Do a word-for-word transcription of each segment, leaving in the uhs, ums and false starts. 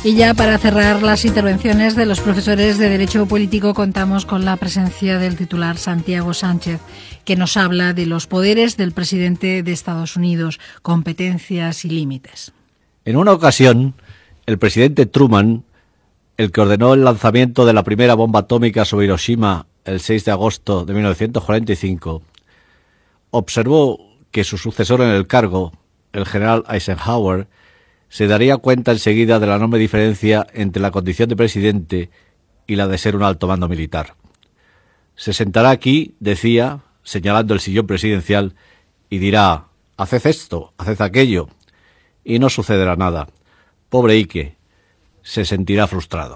Y ya para cerrar las intervenciones de los profesores de Derecho Político, contamos con la presencia del titular Santiago Sánchez, que nos habla de los poderes del presidente de Estados Unidos, competencias y límites. En una ocasión, el presidente Truman, el que ordenó el lanzamiento de la primera bomba atómica sobre Hiroshima el seis de agosto de mil novecientos cuarenta y cinco, observó que su sucesor en el cargo, el general Eisenhower, se daría cuenta enseguida de la enorme diferencia entre la condición de presidente y la de ser un alto mando militar. Se sentará aquí, decía, señalando el sillón presidencial, y dirá: haced esto, haced aquello, y no sucederá nada. Pobre Ike, se sentirá frustrado.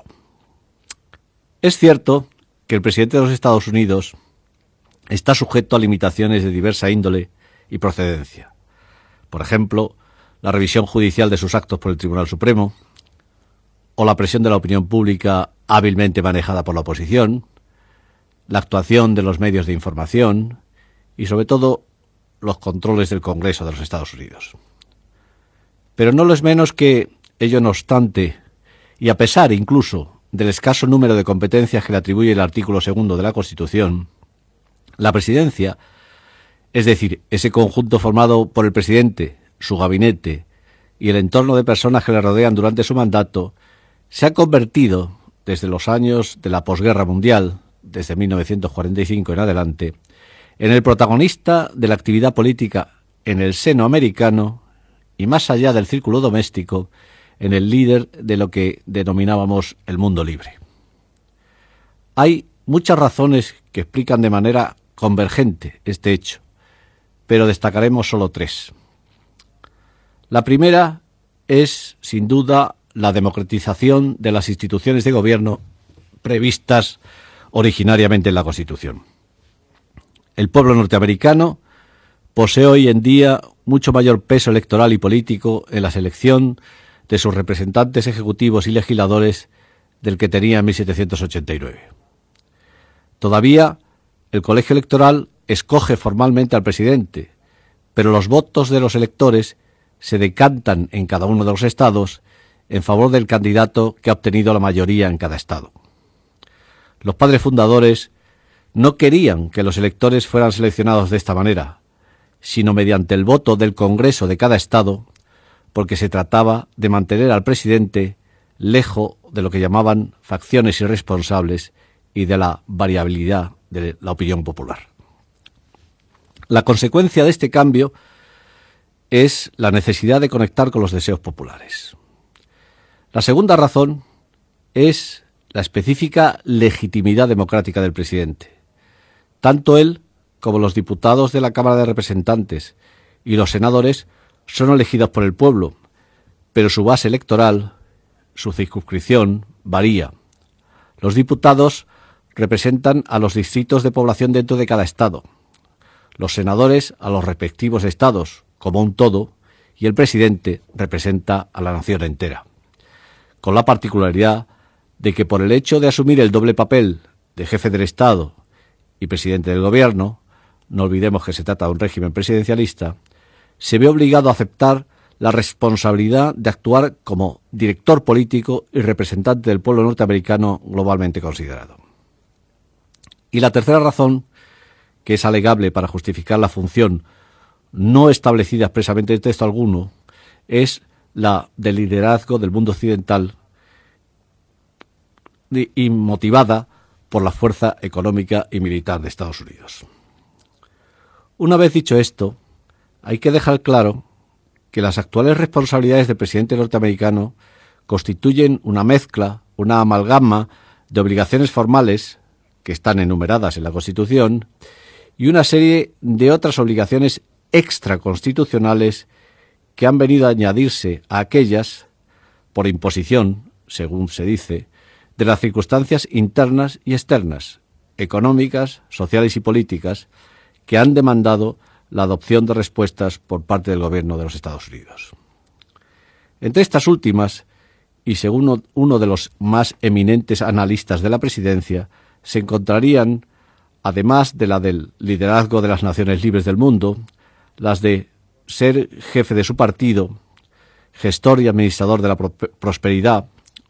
Es cierto que el presidente de los Estados Unidos está sujeto a limitaciones de diversa índole y procedencia. Por ejemplo, la revisión judicial de sus actos por el Tribunal Supremo, o la presión de la opinión pública hábilmente manejada por la oposición, la actuación de los medios de información y, sobre todo, los controles del Congreso de los Estados Unidos. Pero no lo es menos que, ello no obstante, y a pesar incluso del escaso número de competencias que le atribuye el artículo segundo de la Constitución, la presidencia, es decir, ese conjunto formado por el presidente, su gabinete y el entorno de personas que le rodean durante su mandato, se ha convertido, desde los años de la posguerra mundial, desde mil novecientos cuarenta y cinco en adelante, en el protagonista de la actividad política en el seno americano y, más allá del círculo doméstico, en el líder de lo que denominábamos el mundo libre. Hay muchas razones que explican de manera convergente este hecho, pero destacaremos solo tres. La primera es, sin duda, la democratización de las instituciones de gobierno previstas originariamente en la Constitución. El pueblo norteamericano posee hoy en día mucho mayor peso electoral y político en la selección de sus representantes ejecutivos y legisladores del que tenía en mil setecientos ochenta y nueve. Todavía, el colegio electoral escoge formalmente al presidente, pero los votos de los electores se decantan en cada uno de los estados en favor del candidato que ha obtenido la mayoría en cada estado. Los padres fundadores no querían que los electores fueran seleccionados de esta manera, sino mediante el voto del Congreso de cada estado, porque se trataba de mantener al presidente lejos de lo que llamaban facciones irresponsables y de la variabilidad de la opinión popular. La consecuencia de este cambio es la necesidad de conectar con los deseos populares. La segunda razón es la específica legitimidad democrática del presidente. Tanto él como los diputados de la Cámara de Representantes y los senadores son elegidos por el pueblo, pero su base electoral, su circunscripción, varía. Los diputados representan a los distritos de población dentro de cada estado, los senadores a los respectivos estados como un todo, y el presidente representa a la nación entera, con la particularidad de que por el hecho de asumir el doble papel de jefe del Estado y presidente del gobierno, no olvidemos que se trata de un régimen presidencialista, se ve obligado a aceptar la responsabilidad de actuar como director político y representante del pueblo norteamericano globalmente considerado. Y la tercera razón, que es alegable para justificar la función no establecida expresamente en texto alguno, es la del liderazgo del mundo occidental y motivada por la fuerza económica y militar de Estados Unidos. Una vez dicho esto, hay que dejar claro que las actuales responsabilidades del presidente norteamericano constituyen una mezcla, una amalgama de obligaciones formales, que están enumeradas en la Constitución, y una serie de otras obligaciones extraconstitucionales que han venido a añadirse a aquellas, por imposición, según se dice, de las circunstancias internas y externas, económicas, sociales y políticas, que han demandado la adopción de respuestas por parte del gobierno de los Estados Unidos. Entre estas últimas, y según uno de los más eminentes analistas de la presidencia, se encontrarían, además de la del liderazgo de las naciones libres del mundo, las de ser jefe de su partido, gestor y administrador de la prosperidad,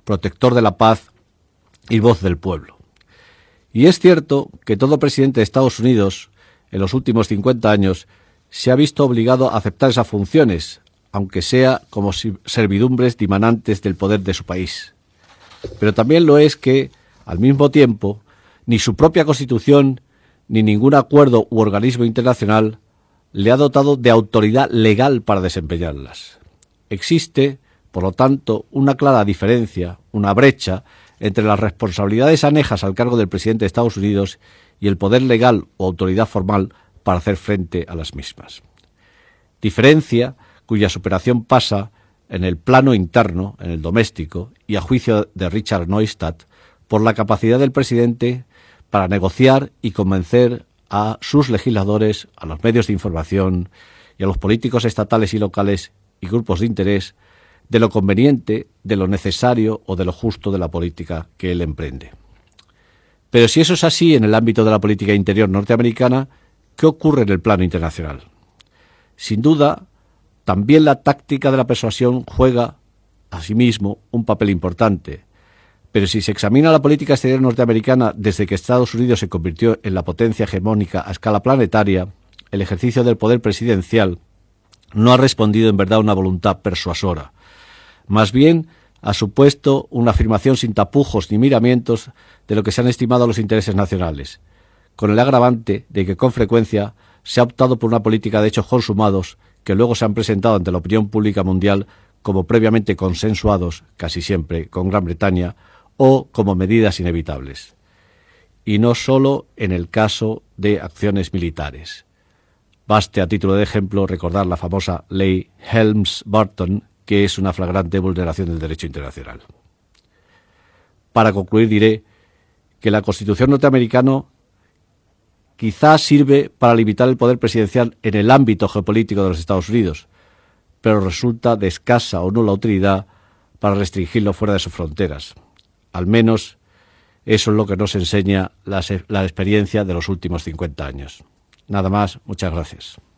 protector de la paz y voz del pueblo. Y es cierto que todo presidente de Estados Unidos en los últimos cincuenta años se ha visto obligado a aceptar esas funciones, aunque sea como servidumbres dimanantes del poder de su país. Pero también lo es que, al mismo tiempo, ni su propia Constitución ni ningún acuerdo u organismo internacional le ha dotado de autoridad legal para desempeñarlas. Existe, por lo tanto, una clara diferencia, una brecha, entre las responsabilidades anejas al cargo del presidente de Estados Unidos y el poder legal o autoridad formal para hacer frente a las mismas. Diferencia cuya superación pasa en el plano interno, en el doméstico, y a juicio de Richard Neustadt, por la capacidad del presidente para negociar y convencer a sus legisladores, a los medios de información y a los políticos estatales y locales y grupos de interés de lo conveniente, de lo necesario o de lo justo de la política que él emprende. Pero si eso es así en el ámbito de la política interior norteamericana, ¿qué ocurre en el plano internacional? Sin duda, también la táctica de la persuasión juega, asimismo, un papel importante. Pero si se examina la política exterior norteamericana desde que Estados Unidos se convirtió en la potencia hegemónica a escala planetaria, el ejercicio del poder presidencial no ha respondido en verdad a una voluntad persuasora. Más bien, ha supuesto una afirmación sin tapujos ni miramientos de lo que se han estimado los intereses nacionales, con el agravante de que con frecuencia se ha optado por una política de hechos consumados que luego se han presentado ante la opinión pública mundial como previamente consensuados, casi siempre, con Gran Bretaña, o como medidas inevitables. Y no solo en el caso de acciones militares. Baste a título de ejemplo recordar la famosa ley Helms-Burton, que es una flagrante vulneración del derecho internacional. Para concluir diré que la Constitución norteamericana quizás sirve para limitar el poder presidencial en el ámbito geopolítico de los Estados Unidos, pero resulta de escasa o nula utilidad para restringirlo fuera de sus fronteras. Al menos eso es lo que nos enseña la, la experiencia de los últimos cincuenta años. Nada más, muchas gracias.